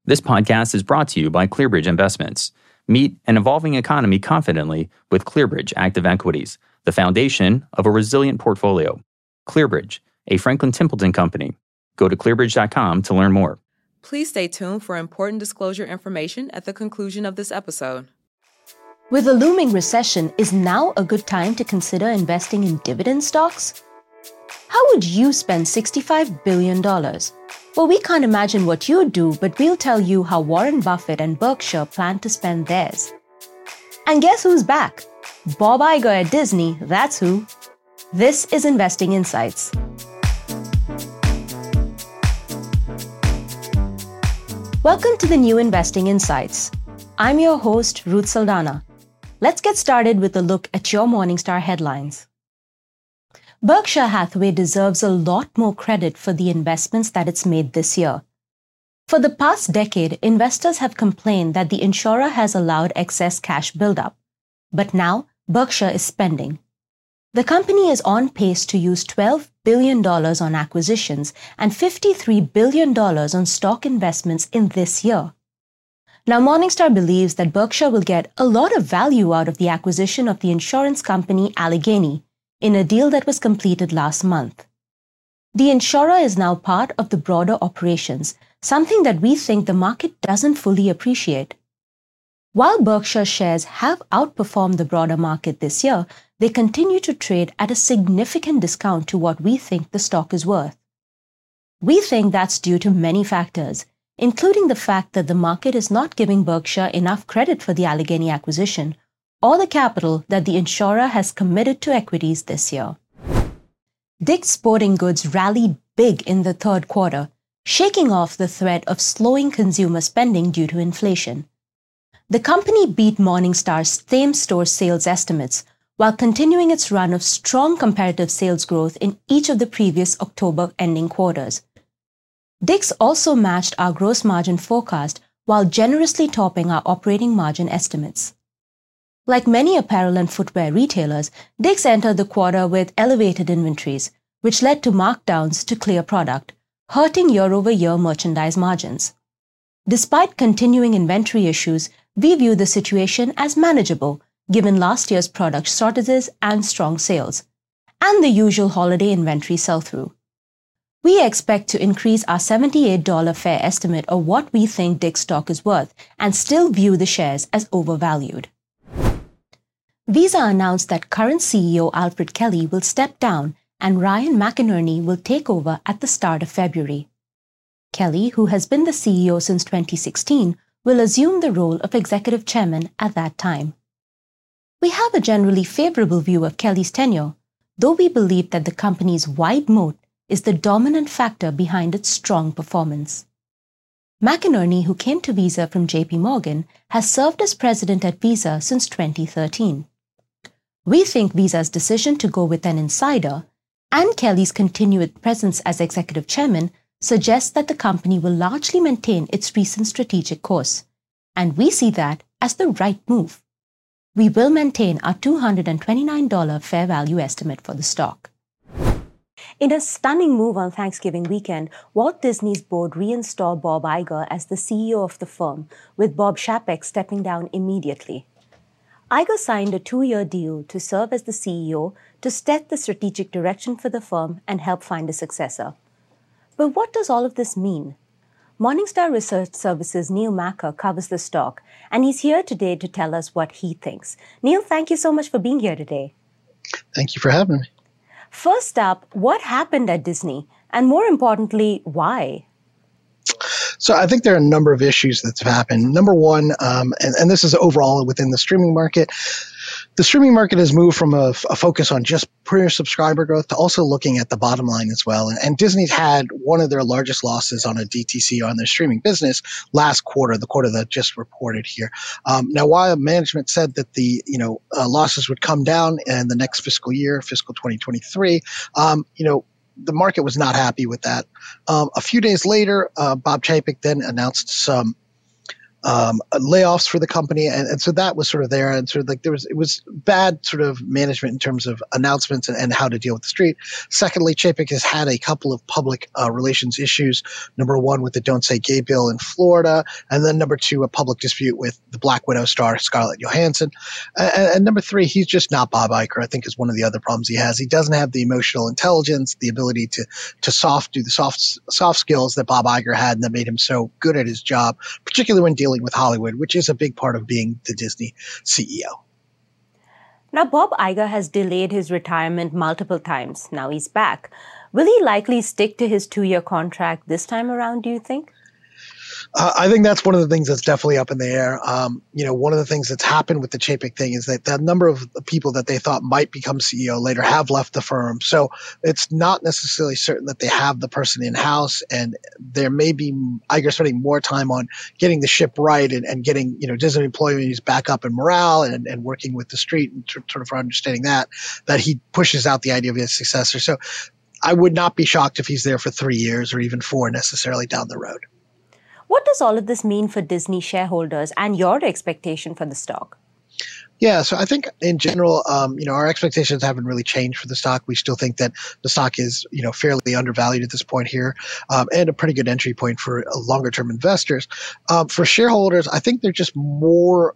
This podcast is brought to you by ClearBridge Investments. Meet an evolving economy confidently with ClearBridge Active Equities, the foundation of a resilient portfolio. ClearBridge, a Franklin Templeton company. Go to clearbridge.com to learn more. Please stay tuned for important disclosure information at the conclusion of this episode. With a looming recession, is now a good time to consider investing in dividend stocks? How would you spend $65 billion? Well, we can't imagine what you'd do, but we'll tell you how Warren Buffett and Berkshire plan to spend theirs. And guess who's back? Bob Iger at Disney, that's who. This is Investing Insights. Welcome to the new Investing Insights. I'm your host, Ruth Saldana. Let's get started with a look at your Morningstar headlines. Berkshire Hathaway deserves a lot more credit for the investments that it's made this year. For the past decade, investors have complained that the insurer has allowed excess cash buildup. But now, Berkshire is spending. The company is on pace to use $12 billion on acquisitions and $53 billion on stock investments in this year. Now, Morningstar believes that Berkshire will get a lot of value out of the acquisition of the insurance company Allegheny in a deal that was completed last month. The insurer is now part of the broader operations, something that we think the market doesn't fully appreciate. While Berkshire shares have outperformed the broader market this year, they continue to trade at a significant discount to what we think the stock is worth. We think that's due to many factors, including the fact that the market is not giving Berkshire enough credit for the Allegheny acquisition or the capital that the insurer has committed to equities this year. Dick's Sporting Goods rallied big in the third quarter, shaking off the threat of slowing consumer spending due to inflation. The company beat Morningstar's same-store sales estimates while continuing its run of strong comparative sales growth in each of the previous October ending quarters. Dick's also matched our gross margin forecast while generously topping our operating margin estimates. Like many apparel and footwear retailers, Dick's entered the quarter with elevated inventories, which led to markdowns to clear product, hurting year-over-year merchandise margins. Despite continuing inventory issues, we view the situation as manageable, given last year's product shortages and strong sales, and the usual holiday inventory sell-through. We expect to increase our $78 fair estimate of what we think Dick's stock is worth and still view the shares as overvalued. Visa announced that current CEO Alfred Kelly will step down and Ryan McInerney will take over at the start of February. Kelly, who has been the CEO since 2016, will assume the role of executive chairman at that time. We have a generally favorable view of Kelly's tenure, though we believe that the company's wide moat is the dominant factor behind its strong performance. McInerney, who came to Visa from JP Morgan, has served as president at Visa since 2013. We think Visa's decision to go with an insider and Kelly's continued presence as executive chairman suggests that the company will largely maintain its recent strategic course, and we see that as the right move. We will maintain our $229 fair value estimate for the stock. In a stunning move on Thanksgiving weekend, Walt Disney's board reinstalled Bob Iger as the CEO of the firm, with Bob Chapek stepping down immediately. Iger signed a 2-year deal to serve as the CEO to set the strategic direction for the firm and help find a successor. But what does all of this mean? Morningstar Research Services' Neil Macker covers the stock, and he's here today to tell us what he thinks. Neil, thank you so much for being here today. Thank you for having me. First up, what happened at Disney? And more importantly, why? So I think there are a number of issues that have happened. Number one, and this is overall within the streaming market, the streaming market has moved from a focus on just pure subscriber growth to also looking at the bottom line as well. And Disney's had one of their largest losses on a DTC on their streaming business last quarter, the quarter that just reported here. Now, while management said that the losses would come down in the next fiscal year, fiscal 2023, the market was not happy with that. A few days later, Bob Chapek then announced some layoffs for the company, and so that was sort of there, and sort of like it was bad sort of management in terms of announcements and how to deal with the street. Secondly, Chapek has had a couple of public relations issues. Number one, with the Don't Say Gay bill in Florida, and then number two, a public dispute with the Black Widow star Scarlett Johansson, and number three, he's just not Bob Iger. I think is one of the other problems he has. He doesn't have the emotional intelligence, the ability to do the soft skills that Bob Iger had, and that made him so good at his job, particularly when dealing with Hollywood, which is a big part of being the Disney CEO. Now, Bob Iger has delayed his retirement multiple times. Now he's back. Will he likely stick to his 2-year contract this time around, do you think? I think that's one of the things that's definitely up in the air. One of the things that's happened with the Chapek thing is that the number of people that they thought might become CEO later have left the firm. So it's not necessarily certain that they have the person in-house, and there may be Iger spending more time on getting the ship right and getting, Disney employees back up in morale and working with the street and sort of understanding that he pushes out the idea of his successor. So I would not be shocked if he's there for 3 years or even 4 necessarily down the road. What does all of this mean for Disney shareholders and your expectation for the stock? Yeah, so I think in general, our expectations haven't really changed for the stock. We still think that the stock is, fairly undervalued at this point here, and a pretty good entry point for longer-term investors. For shareholders, I think they're just more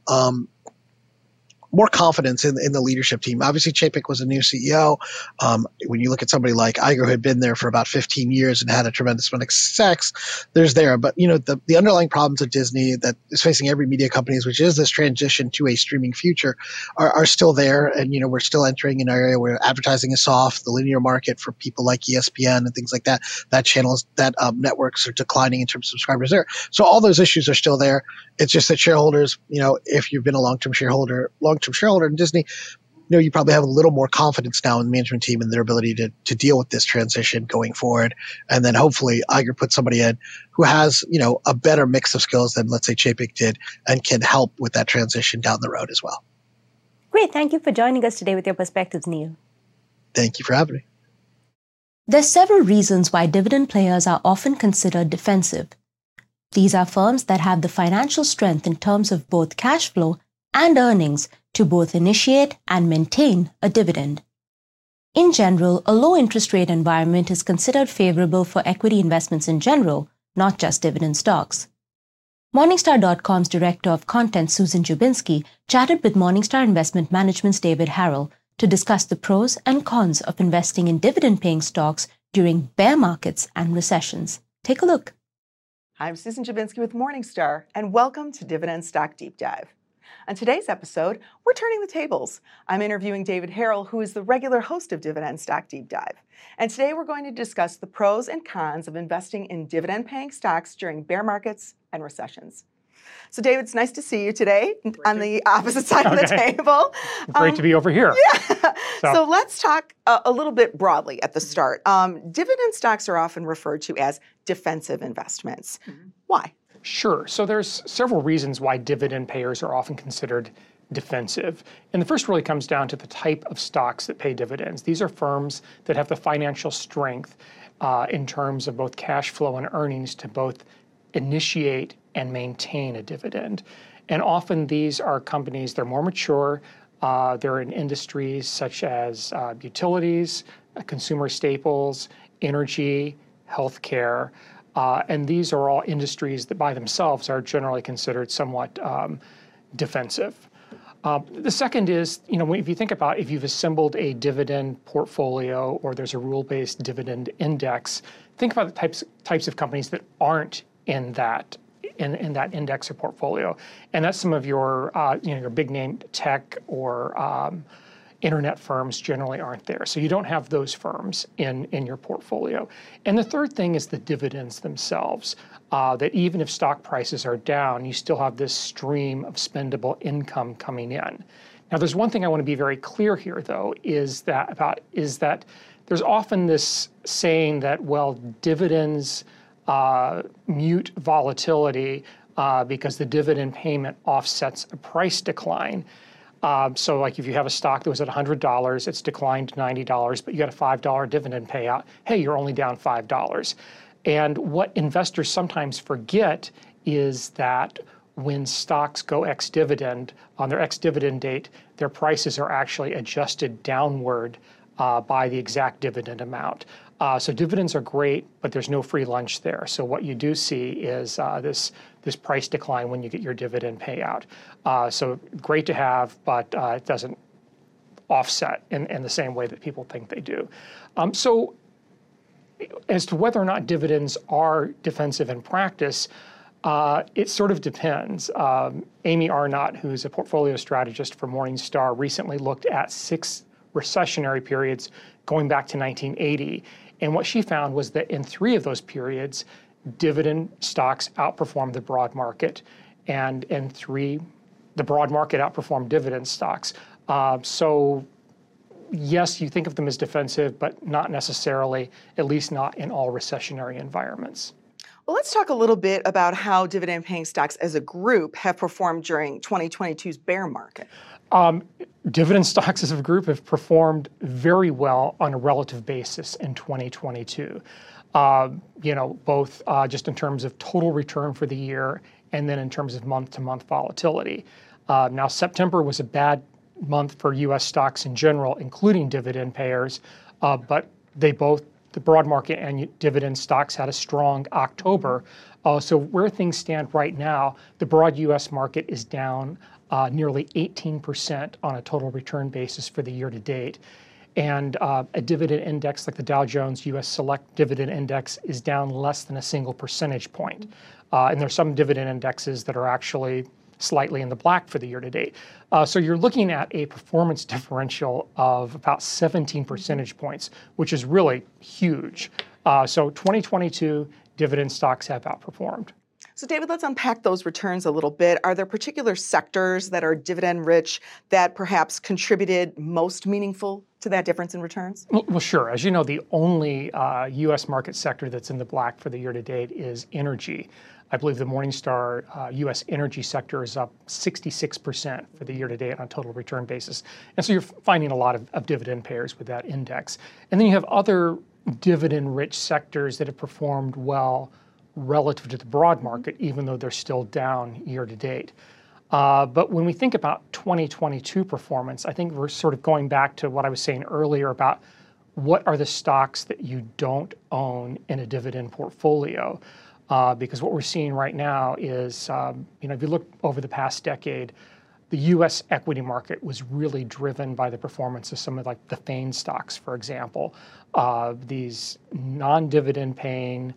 confidence in the leadership team. Obviously, Chapek was a new CEO. When you look at somebody like Iger, who had been there for about 15 years and had a tremendous amount of success, there's there. But, the underlying problems of Disney that is facing every media company, which is this transition to a streaming future, are still there. And, we're still entering an area where advertising is soft. The linear market for people like ESPN and things like that, networks are declining in terms of subscribers there. So all those issues are still there. It's just that shareholders, if you've been a long-term shareholder in Disney, you probably have a little more confidence now in the management team and their ability to deal with this transition going forward. And then hopefully Iger puts somebody in who has, a better mix of skills than, let's say, Chapek did, and can help with that transition down the road as well. Great. Thank you for joining us today with your perspectives, Neil. Thank you for having me. There's several reasons why dividend payers are often considered defensive. These are firms that have the financial strength in terms of both cash flow and earnings to both initiate and maintain a dividend. In general, a low interest rate environment is considered favorable for equity investments in general, not just dividend stocks. Morningstar.com's Director of Content, Susan Jubinsky, chatted with Morningstar Investment Management's David Harrell to discuss the pros and cons of investing in dividend-paying stocks during bear markets and recessions. Take a look. I'm Susan Jubinsky with Morningstar, and welcome to Dividend Stock Deep Dive. On today's episode, we're turning the tables. I'm interviewing David Harrell, who is the regular host of Dividend Stock Deep Dive. And today we're going to discuss the pros and cons of investing in dividend-paying stocks during bear markets and recessions. So, David, it's nice to see you today on the opposite side of the table. Great to be over here. Yeah. So let's talk a little bit broadly at the start. Dividend stocks are often referred to as defensive investments. Mm-hmm. Why? Sure. So there's several reasons why dividend payers are often considered defensive. And the first really comes down to the type of stocks that pay dividends. These are firms that have the financial strength in terms of both cash flow and earnings to both initiate and maintain a dividend. And often these are companies, they're more mature, they're in industries such as utilities, consumer staples, energy, healthcare, and these are all industries that by themselves are generally considered somewhat defensive. The second is, if you think about if you've assembled a dividend portfolio or there's a rule-based dividend index, think about the types of companies that aren't in that index or portfolio, and that's some of your your big name tech or internet firms generally aren't there. So you don't have those firms in your portfolio. And the third thing is the dividends themselves, that even if stock prices are down, you still have this stream of spendable income coming in. Now, there's one thing I want to be very clear here, though, is that there's often this saying that, well, dividends mute volatility because the dividend payment offsets a price decline. So like if you have a stock that was at $100, it's declined to $90, but you got a $5 dividend payout, hey, you're only down $5. And what investors sometimes forget is that when stocks go ex-dividend, on their ex-dividend date, their prices are actually adjusted downward by the exact dividend amount. So dividends are great, but there's no free lunch there. So what you do see is this price decline when you get your dividend payout. So great to have, but it doesn't offset in the same way that people think they do. So as to whether or not dividends are defensive in practice, it sort of depends. Amy Arnott, who's a portfolio strategist for Morningstar, recently looked at 6 recessionary periods going back to 1980. And what she found was that in 3 of those periods, dividend stocks outperformed the broad market. And in 3, the broad market outperformed dividend stocks. So yes, you think of them as defensive, but not necessarily, at least not in all recessionary environments. Well, let's talk a little bit about how dividend-paying stocks as a group have performed during 2022's bear market. Dividend stocks as a group have performed very well on a relative basis in 2022. Both just in terms of total return for the year and then in terms of month-to-month volatility. Now, September was a bad month for U.S. stocks in general, including dividend payers, but the broad market and dividend stocks had a strong October. So where things stand right now, the broad U.S. market is down nearly 18% on a total return basis for the year to date. And a dividend index like the Dow Jones U.S. Select Dividend Index is down less than a single percentage point. And there's some dividend indexes that are actually slightly in the black for the year to date. So you're looking at a performance differential of about 17 percentage points, which is really huge. So 2022 dividend stocks have outperformed. So David, let's unpack those returns a little bit. Are there particular sectors that are dividend rich that perhaps contributed most meaningful to that difference in returns? Well, sure. As you know, the only U.S. market sector that's in the black for the year to date is energy. I believe the Morningstar U.S. energy sector is up 66% for the year to date on a total return basis. And so you're finding a lot of dividend payers with that index. And then you have other dividend rich sectors that have performed well relative to the broad market, even though they're still down year to date. But when we think about 2022 performance, I think we're sort of going back to what I was saying earlier about what are the stocks that you don't own in a dividend portfolio. Because what we're seeing right now is, if you look over the past decade, the U.S. equity market was really driven by the performance of some of like the FANG stocks, for example. These non-dividend paying,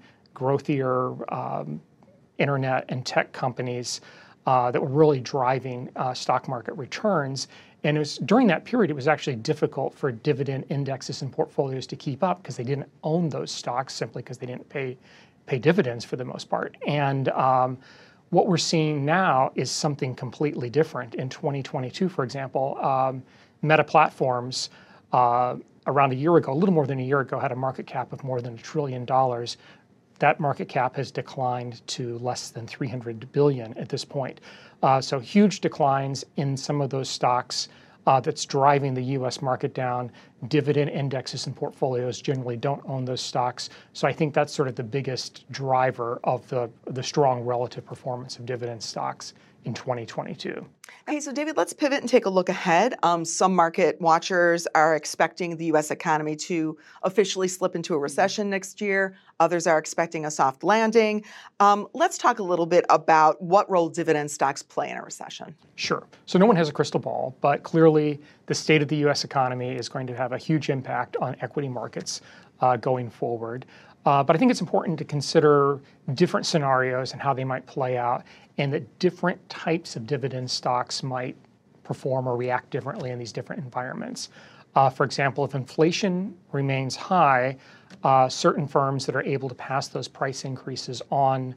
growthier internet and tech companies that were really driving stock market returns. And it was during that period, it was actually difficult for dividend indexes and portfolios to keep up because they didn't own those stocks simply because they didn't pay dividends for the most part. And what we're seeing now is something completely different. In 2022, for example, Meta Platforms around a year ago, a little more than a year ago, had a market cap of more than $1 trillion. That market cap has declined to less than $300 billion at this point. So huge declines in some of those stocks that's driving the U.S. market down. Dividend indexes and portfolios generally don't own those stocks. So I think that's sort of the biggest driver of the strong relative performance of dividend stocks in 2022. Okay, so David, let's pivot and take a look ahead. Some market watchers are expecting the U.S. economy to officially slip into a recession next year. Others are expecting a soft landing. Let's talk a little bit about what role dividend stocks play in a recession. Sure. So no one has a crystal ball, but clearly the state of the U.S. economy is going to have a huge impact on equity markets going forward. But I think it's important to consider different scenarios and how they might play out, and that different types of dividend stocks might perform or react differently in these different environments. For example, if inflation remains high, certain firms that are able to pass those price increases on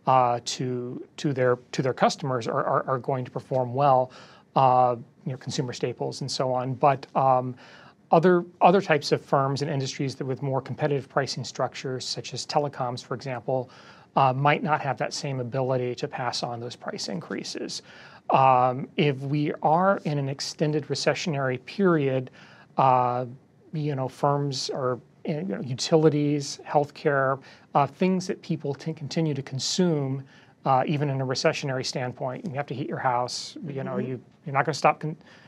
to their customers are going to perform well. Consumer staples and so on. But other types of firms and industries that with more competitive pricing structures, such as telecoms, for example, might not have that same ability to pass on those price increases. If we are in an extended recessionary period, firms or utilities, healthcare, things that people continue to consume even in a recessionary standpoint. You have to heat your house. You know, you're not going to stop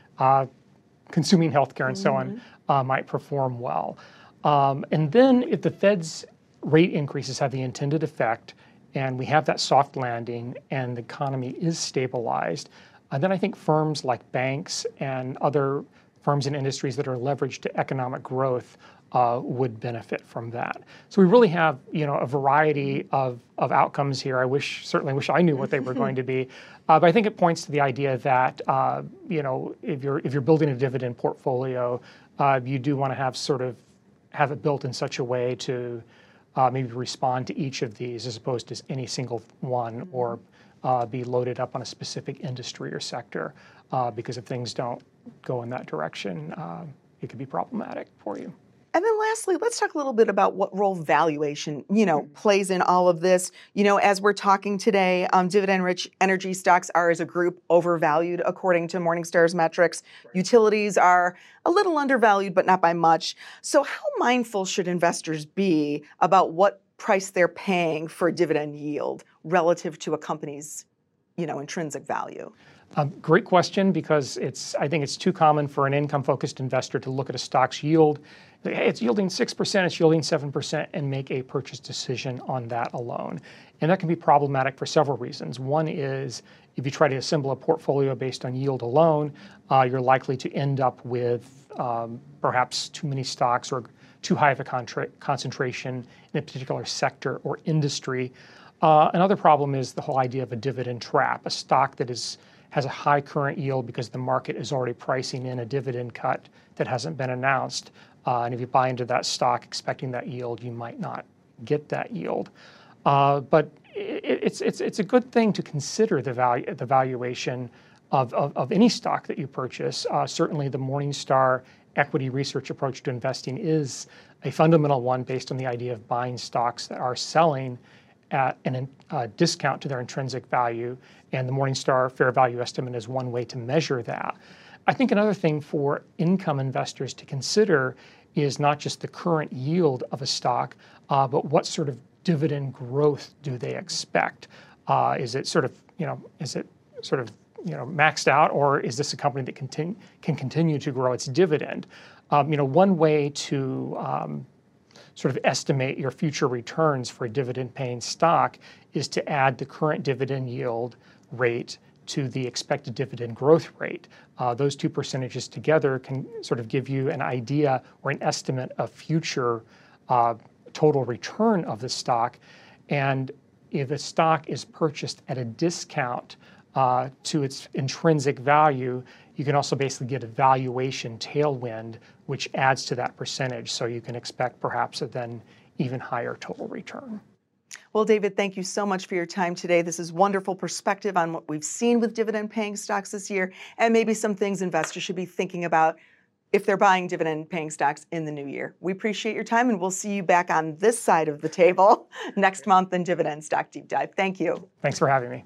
consuming healthcare and so on, might perform well. And then if the Fed's rate increases have the intended effect, and we have that soft landing, and the economy is stabilized, then I think firms like banks and other firms and industries that are leveraged to economic growth would benefit from that. So we really have, a variety of outcomes here. Certainly wish I knew what they were going to be, but I think it points to the idea that if you're building a dividend portfolio, you do want to have it built in such a way to maybe respond to each of these as opposed to any single one, or be loaded up on a specific industry or sector, because if things don't go in that direction, it could be problematic for you. And then lastly, let's talk a little bit about what role valuation, plays in all of this. As we're talking today, dividend-rich energy stocks are, as a group, overvalued according to Morningstar's metrics. Utilities are a little undervalued, but not by much. So how mindful should investors be about what price they're paying for dividend yield relative to a company's, intrinsic value? Great question, because I think it's too common for an income-focused investor to look at a stock's yield. It's yielding 6%, it's yielding 7%, and make a purchase decision on that alone. And that can be problematic for several reasons. One is, if you try to assemble a portfolio based on yield alone, you're likely to end up with perhaps too many stocks or too high of a concentration in a particular sector or industry. Another problem is the whole idea of a dividend trap, a stock that has a high current yield because the market is already pricing in a dividend cut that hasn't been announced. And if you buy into that stock expecting that yield, you might not get that yield. But it's a good thing to consider the valuation of any stock that you purchase. Certainly the Morningstar equity research approach to investing is a fundamental one based on the idea of buying stocks that are selling at a discount to their intrinsic value, and the Morningstar fair value estimate is one way to measure that. I think another thing for income investors to consider is not just the current yield of a stock, but what sort of dividend growth do they expect? Is it maxed out, or is this a company that can continue to grow its dividend? One way to sort of estimate your future returns for a dividend-paying stock is to add the current dividend yield rate to the expected dividend growth rate. Those two percentages together can sort of give you an idea or an estimate of future total return of the stock. And if a stock is purchased at a discount to its intrinsic value, you can also basically get a valuation tailwind, which adds to that percentage. So you can expect perhaps a then even higher total return. Well, David, thank you so much for your time today. This is wonderful perspective on what we've seen with dividend-paying stocks this year, and maybe some things investors should be thinking about if they're buying dividend-paying stocks in the new year. We appreciate your time, and we'll see you back on this side of the table next month in Dividend Stock Deep Dive. Thank you. Thanks for having me.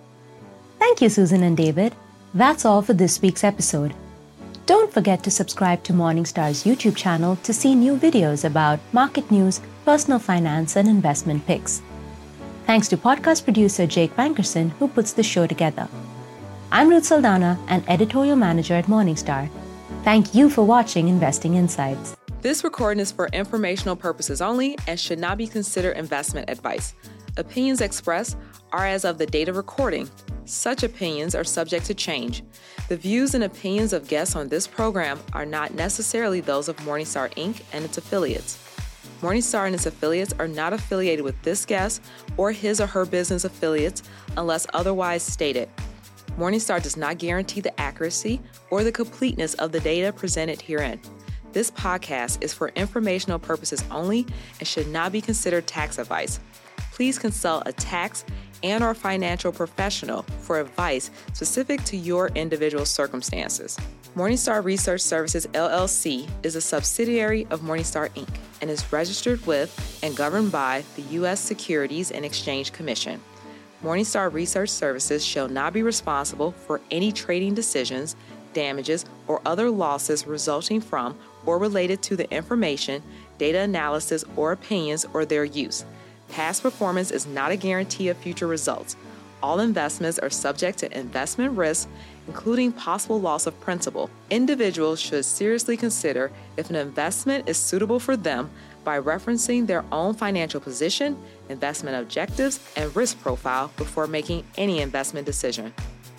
Thank you, Susan and David. That's all for this week's episode. Don't forget to subscribe to Morningstar's YouTube channel to see new videos about market news, personal finance, and investment picks. Thanks to podcast producer Jake Bankerson, who puts the show together. I'm Ruth Saldana, an editorial manager at Morningstar. Thank you for watching Investing Insights. This recording is for informational purposes only and should not be considered investment advice. Opinions expressed are as of the date of recording. Such opinions are subject to change. The views and opinions of guests on this program are not necessarily those of Morningstar Inc. and its affiliates. Morningstar and its affiliates are not affiliated with this guest or his or her business affiliates unless otherwise stated. Morningstar does not guarantee the accuracy or the completeness of the data presented herein. This podcast is for informational purposes only and should not be considered tax advice. Please consult a tax and/or financial professional for advice specific to your individual circumstances. Morningstar Research Services, LLC is a subsidiary of Morningstar, Inc. and is registered with and governed by the U.S. Securities and Exchange Commission. Morningstar Research Services shall not be responsible for any trading decisions, damages, or other losses resulting from or related to the information, data analysis, or opinions or their use. Past performance is not a guarantee of future results. All investments are subject to investment risk, including possible loss of principal. Individuals should seriously consider if an investment is suitable for them by referencing their own financial position, investment objectives, and risk profile before making any investment decision.